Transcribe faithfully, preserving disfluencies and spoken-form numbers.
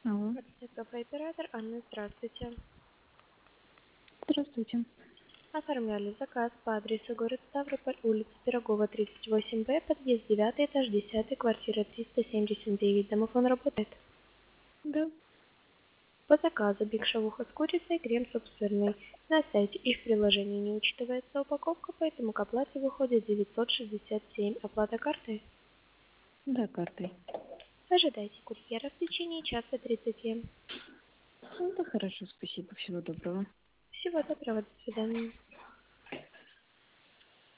Алло, Здравствуйте, кафе-оператор Анна, здравствуйте. здравствуйте. Оформляли заказ по адресу город Ставрополь, улица Пирогова, тридцать восемь Б, подъезд девятый, этаж десятый, квартира триста семьдесят девять. Домофон работает. Да, По заказу биг шавуха с курицей, крем собственный. На сайте и в приложении не учитывается упаковка, поэтому к оплате выходит девятьсот шестьдесят семь. Оплата картой. да, картой. Ожидайте курьера в течение часа тридцати. Ну, да, хорошо, спасибо, всего доброго. Всего доброго, до свидания.